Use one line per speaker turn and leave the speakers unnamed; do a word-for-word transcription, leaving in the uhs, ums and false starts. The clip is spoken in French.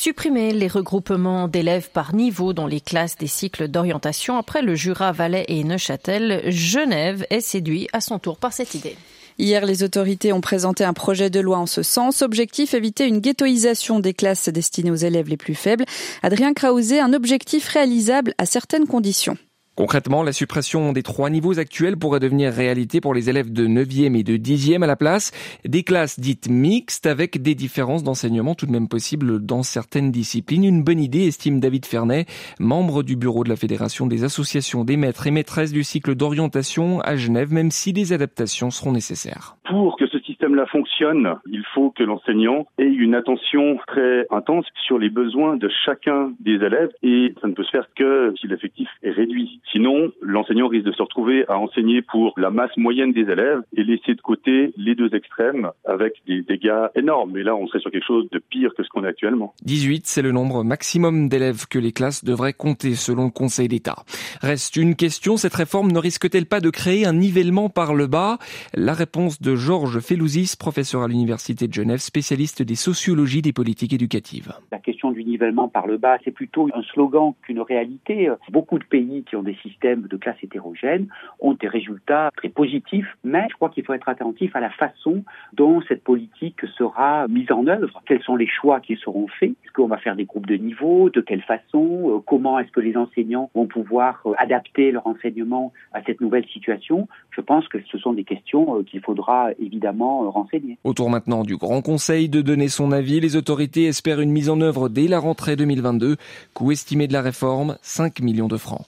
Supprimer les regroupements d'élèves par niveau dans les classes des cycles d'orientation après le Jura, Valais et Neuchâtel, Genève est séduit à son tour par cette idée.
Hier, les autorités ont présenté un projet de loi en ce sens. Objectif, éviter une ghettoisation des classes destinées aux élèves les plus faibles. Adrien Krause, un objectif réalisable à certaines conditions.
Concrètement, la suppression des trois niveaux actuels pourrait devenir réalité pour les élèves de neuvième et de dixième à la place. Des classes dites mixtes avec des différences d'enseignement tout de même possibles dans certaines disciplines. Une bonne idée, estime David Fernet, membre du bureau de la Fédération des associations des maîtres et maîtresses du cycle d'orientation à Genève, même si des adaptations seront nécessaires.
Pour que ce système-là fonctionne, il faut que l'enseignant ait une attention très intense sur les besoins de chacun des élèves et ça ne peut se faire que si l'effectif est réduit. Sinon, l'enseignant risque de se retrouver à enseigner pour la masse moyenne des élèves et laisser de côté les deux extrêmes avec des dégâts énormes. Et là, on serait sur quelque chose de pire que ce qu'on a actuellement.
dix-huit, c'est le nombre maximum d'élèves que les classes devraient compter selon le Conseil d'État. Reste une question, cette réforme ne risque-t-elle pas de créer un nivellement par le bas ? La réponse de Georges Felouzis, professeur à l'Université de Genève, spécialiste des sociologies des politiques éducatives.
La question du nivellement par le bas, c'est plutôt un slogan qu'une réalité. Beaucoup de pays qui ont des systèmes de classes hétérogènes ont des résultats très positifs, mais je crois qu'il faut être attentif à la façon dont cette politique sera mise en œuvre. Quels sont les choix qui seront faits ? Est-ce qu'on va faire des groupes de niveau ? De quelle façon ? Comment est-ce que les enseignants vont pouvoir adapter leur enseignement à cette nouvelle situation ? Je pense que ce sont des questions qu'il faudra évidemment renseigner.
Autour maintenant du Grand Conseil de donner son avis. Les autorités espèrent une mise en œuvre dès la rentrée deux mille vingt-deux. Coût estimé de la réforme, cinq millions de francs.